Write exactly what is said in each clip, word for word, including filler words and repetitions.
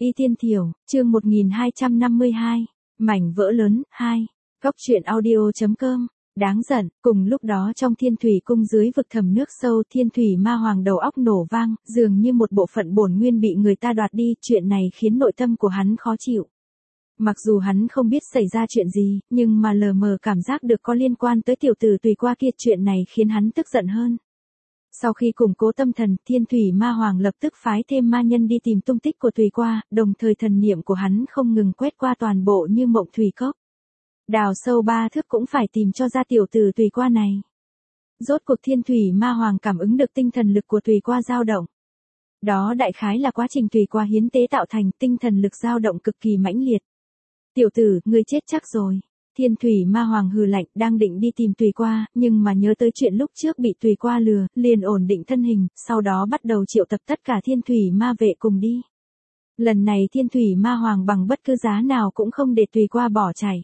Y Tiên Thiểu, chương một nghìn hai trăm năm mươi hai, mảnh vỡ lớn, hai, góc truyện audio chấm com, đáng giận, cùng lúc đó trong Thiên Thủy Cung dưới vực thẳm nước sâu Thiên Thủy Ma Hoàng đầu óc nổ vang, dường như một bộ phận bổn nguyên bị người ta đoạt đi, chuyện này khiến nội tâm của hắn khó chịu. Mặc dù hắn không biết xảy ra chuyện gì, nhưng mà lờ mờ cảm giác được có liên quan tới tiểu tử Tùy Qua kia, chuyện này khiến hắn tức giận hơn. Sau khi củng cố tâm thần, Thiên Thủy Ma Hoàng lập tức phái thêm ma nhân đi tìm tung tích của Tùy Qua, đồng thời thần niệm của hắn không ngừng quét qua toàn bộ như mộng thủy cốc. Đào sâu ba thước cũng phải tìm cho ra tiểu tử Tùy Qua này. Rốt cuộc Thiên Thủy Ma Hoàng cảm ứng được tinh thần lực của Tùy Qua dao động. Đó đại khái là quá trình Tùy Qua hiến tế tạo thành, tinh thần lực dao động cực kỳ mãnh liệt. Tiểu tử, ngươi chết chắc rồi. Thiên Thủy Ma Hoàng hừ lạnh, đang định đi tìm Tùy Qua, nhưng mà nhớ tới chuyện lúc trước bị Tùy Qua lừa, liền ổn định thân hình, sau đó bắt đầu triệu tập tất cả Thiên Thủy Ma vệ cùng đi. Lần này Thiên Thủy Ma Hoàng bằng bất cứ giá nào cũng không để Tùy Qua bỏ chạy.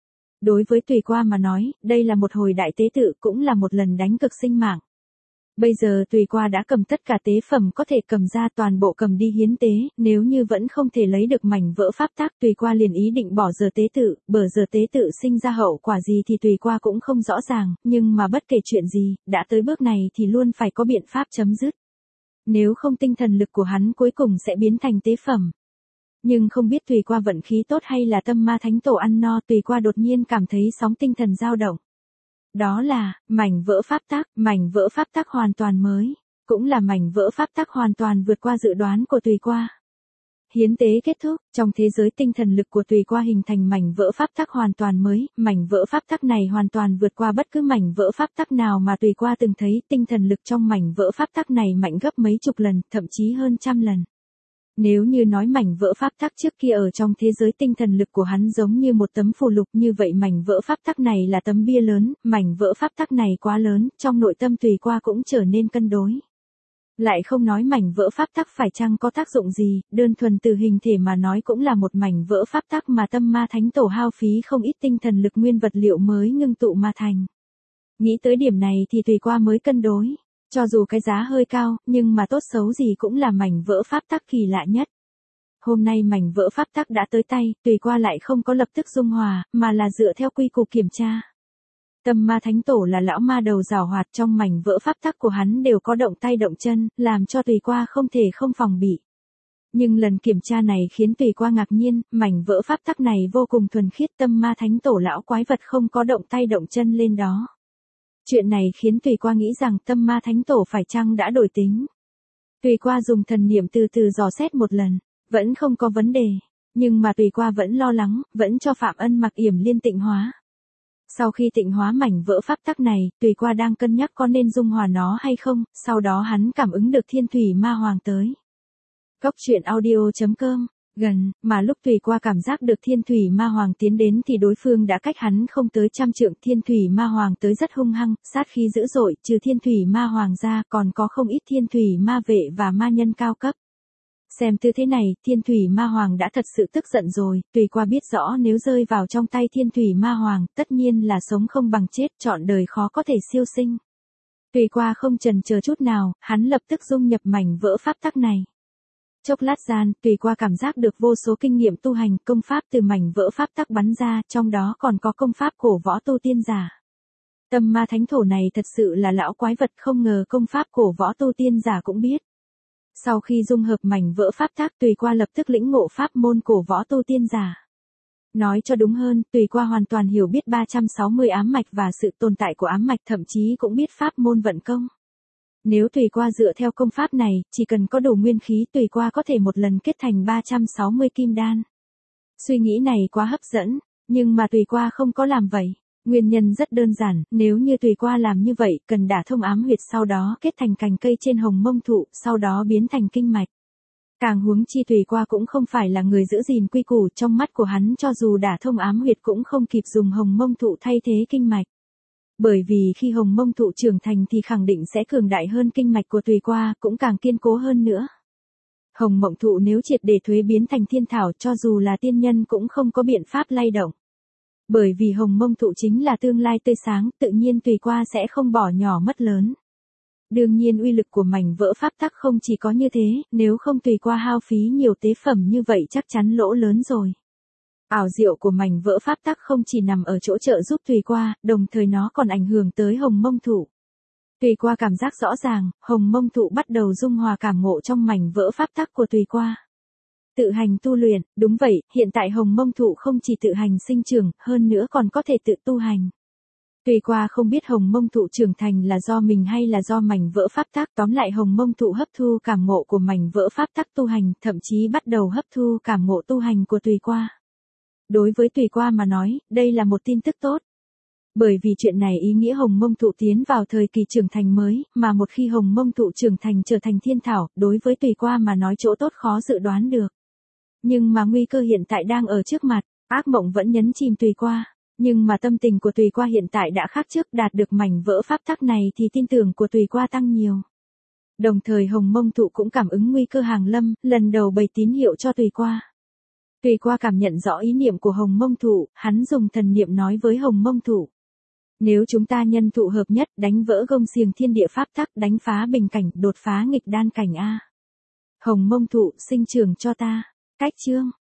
Đối với Tùy Qua mà nói, đây là một hồi đại tế tự, cũng là một lần đánh cực sinh mạng. Bây giờ Tùy Qua đã cầm tất cả tế phẩm có thể cầm ra, toàn bộ cầm đi hiến tế, nếu như vẫn không thể lấy được mảnh vỡ pháp tắc, Tùy Qua liền ý định bỏ giờ tế tự, bở giờ tế tự sinh ra hậu quả gì thì Tùy Qua cũng không rõ ràng, nhưng mà bất kể chuyện gì, đã tới bước này thì luôn phải có biện pháp chấm dứt. Nếu không tinh thần lực của hắn cuối cùng sẽ biến thành tế phẩm. Nhưng không biết Tùy Qua vận khí tốt hay là tâm ma thánh tổ ăn no, Tùy Qua đột nhiên cảm thấy sóng tinh thần dao động. Đó là, mảnh vỡ pháp tắc, mảnh vỡ pháp tắc hoàn toàn mới, cũng là mảnh vỡ pháp tắc hoàn toàn vượt qua dự đoán của Tùy Qua. Hiến tế kết thúc, trong thế giới tinh thần lực của Tùy Qua hình thành mảnh vỡ pháp tắc hoàn toàn mới, mảnh vỡ pháp tắc này hoàn toàn vượt qua bất cứ mảnh vỡ pháp tắc nào mà Tùy Qua từng thấy, tinh thần lực trong mảnh vỡ pháp tắc này mạnh gấp mấy chục lần, thậm chí hơn trăm lần. Nếu như nói mảnh vỡ pháp tắc trước kia ở trong thế giới tinh thần lực của hắn giống như một tấm phù lục, như vậy mảnh vỡ pháp tắc này là tấm bia lớn, mảnh vỡ pháp tắc này quá lớn, trong nội tâm Tùy Qua cũng trở nên cân đối. Lại không nói mảnh vỡ pháp tắc phải chăng có tác dụng gì, đơn thuần từ hình thể mà nói cũng là một mảnh vỡ pháp tắc mà tâm ma thánh tổ hao phí không ít tinh thần lực nguyên vật liệu mới ngưng tụ mà thành. Nghĩ tới điểm này thì Tùy Qua mới cân đối. Cho dù cái giá hơi cao, nhưng mà tốt xấu gì cũng là mảnh vỡ pháp tắc kỳ lạ nhất. Hôm nay mảnh vỡ pháp tắc đã tới tay, Tùy Qua lại không có lập tức dung hòa, mà là dựa theo quy củ kiểm tra. Tâm ma thánh tổ là lão ma đầu giảo hoạt, trong mảnh vỡ pháp tắc của hắn đều có động tay động chân, làm cho Tùy Qua không thể không phòng bị. Nhưng lần kiểm tra này khiến Tùy Qua ngạc nhiên, mảnh vỡ pháp tắc này vô cùng thuần khiết, tâm ma thánh tổ lão quái vật không có động tay động chân lên đó. Chuyện này khiến Tùy Qua nghĩ rằng tâm ma thánh tổ phải chăng đã đổi tính. Tùy Qua dùng thần niệm từ từ dò xét một lần, vẫn không có vấn đề, nhưng mà Tùy Qua vẫn lo lắng, vẫn cho Phạm Ân Mặc yểm liên tịnh hóa. Sau khi tịnh hóa mảnh vỡ pháp tắc này, Tùy Qua đang cân nhắc có nên dung hòa nó hay không, sau đó hắn cảm ứng được Thiên Thủy Ma Hoàng tới. Góc truyện audio chấm com. Gần, mà lúc Tùy Qua cảm giác được Thiên Thủy Ma Hoàng tiến đến thì đối phương đã cách hắn không tới trăm trượng. Thiên Thủy Ma Hoàng tới rất hung hăng, sát khí dữ dội, trừ Thiên Thủy Ma Hoàng ra còn có không ít Thiên Thủy Ma vệ và ma nhân cao cấp. Xem tư thế này, Thiên Thủy Ma Hoàng đã thật sự tức giận rồi, Tùy Qua biết rõ nếu rơi vào trong tay Thiên Thủy Ma Hoàng, tất nhiên là sống không bằng chết, trọn đời khó có thể siêu sinh. Tùy Qua không chần chờ chút nào, hắn lập tức dung nhập mảnh vỡ pháp tắc này. Chốc lát gian, Tùy Qua cảm giác được vô số kinh nghiệm tu hành, công pháp từ mảnh vỡ pháp tắc bắn ra, trong đó còn có công pháp cổ võ tu tiên giả. Tâm ma thánh thổ này thật sự là lão quái vật, không ngờ công pháp cổ võ tu tiên giả cũng biết. Sau khi dung hợp mảnh vỡ pháp tắc, Tùy Qua lập tức lĩnh ngộ pháp môn cổ võ tu tiên giả. Nói cho đúng hơn, Tùy Qua hoàn toàn hiểu biết ba trăm sáu mươi ám mạch và sự tồn tại của ám mạch, thậm chí cũng biết pháp môn vận công. Nếu Tùy Qua dựa theo công pháp này, chỉ cần có đủ nguyên khí, Tùy Qua có thể một lần kết thành ba trăm sáu mươi kim đan. Suy nghĩ này quá hấp dẫn, nhưng mà Tùy Qua không có làm vậy. Nguyên nhân rất đơn giản, nếu như Tùy Qua làm như vậy, cần đả thông ám huyệt, sau đó kết thành cành cây trên hồng mông thụ, sau đó biến thành kinh mạch. Càng huống chi Tùy Qua cũng không phải là người giữ gìn quy củ, trong mắt của hắn cho dù đả thông ám huyệt cũng không kịp dùng hồng mông thụ thay thế kinh mạch. Bởi vì khi hồng mông thụ trưởng thành thì khẳng định sẽ cường đại hơn kinh mạch của Tùy Qua, cũng càng kiên cố hơn nữa. Hồng mộng thụ nếu triệt để thuế biến thành thiên thảo, cho dù là tiên nhân cũng không có biện pháp lay động. Bởi vì hồng mông thụ chính là tương lai tươi sáng, tự nhiên Tùy Qua sẽ không bỏ nhỏ mất lớn. Đương nhiên uy lực của mảnh vỡ pháp tắc không chỉ có như thế, nếu không tùy qua hao phí nhiều tế phẩm như vậy chắc chắn lỗ lớn rồi. Ảo diệu của mảnh vỡ pháp tắc không chỉ nằm ở chỗ trợ giúp tùy qua, đồng thời nó còn ảnh hưởng tới hồng mông thụ. Tùy qua cảm giác rõ ràng, hồng mông thụ bắt đầu dung hòa cảm ngộ trong mảnh vỡ pháp tắc của tùy qua. Tự hành tu luyện, đúng vậy, hiện tại hồng mông thụ không chỉ tự hành sinh trưởng, hơn nữa còn có thể tự tu hành. Tùy qua không biết hồng mông thụ trưởng thành là do mình hay là do mảnh vỡ pháp tắc, tóm lại hồng mông thụ hấp thu cảm ngộ của mảnh vỡ pháp tắc tu hành, thậm chí bắt đầu hấp thu cảm ngộ tu hành của tùy qua. Đối với tùy qua mà nói, đây là một tin tức tốt. Bởi vì chuyện này ý nghĩa hồng mông thụ tiến vào thời kỳ trưởng thành mới, mà một khi hồng mông thụ trưởng thành trở thành thiên thảo, đối với tùy qua mà nói chỗ tốt khó dự đoán được. Nhưng mà nguy cơ hiện tại đang ở trước mặt, ác mộng vẫn nhấn chìm tùy qua. Nhưng mà tâm tình của tùy qua hiện tại đã khác trước, đạt được mảnh vỡ pháp tắc này thì tin tưởng của tùy qua tăng nhiều. Đồng thời hồng mông thụ cũng cảm ứng nguy cơ hàng lâm, lần đầu bày tín hiệu cho tùy qua. Tùy qua cảm nhận rõ ý niệm của hồng mông thụ, hắn dùng thần niệm nói với hồng mông thụ. Nếu chúng ta nhân thụ hợp nhất, đánh vỡ gông xiềng thiên địa pháp tắc, đánh phá bình cảnh, đột phá nghịch đan cảnh A. Hồng mông thụ, sinh trưởng cho ta. Cách chương.